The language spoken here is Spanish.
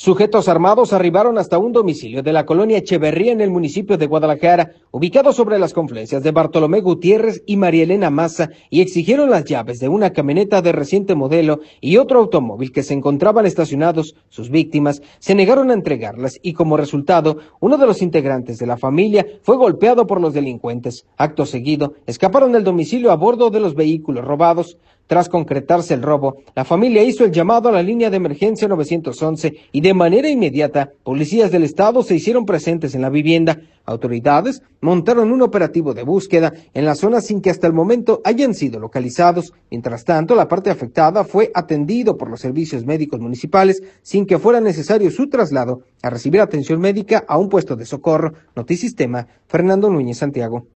Sujetos armados arribaron hasta un domicilio de la colonia Echeverría en el municipio de Guadalajara, ubicado sobre las confluencias de Bartolomé Gutiérrez y María Elena Maza, y exigieron las llaves de una camioneta de reciente modelo y otro automóvil que se encontraban estacionados. Sus víctimas se negaron a entregarlas y como resultado, uno de los integrantes de la familia fue golpeado por los delincuentes. Acto seguido, escaparon del domicilio a bordo de los vehículos robados. Tras concretarse el robo, la familia hizo el llamado a la línea de emergencia 911 y de manera inmediata, policías del estado se hicieron presentes en la vivienda. Autoridades montaron un operativo de búsqueda en la zona sin que hasta el momento hayan sido localizados. Mientras tanto, la parte afectada fue atendido por los servicios médicos municipales sin que fuera necesario su traslado a recibir atención médica a un puesto de socorro. Notisistema, Fernando Núñez, Santiago.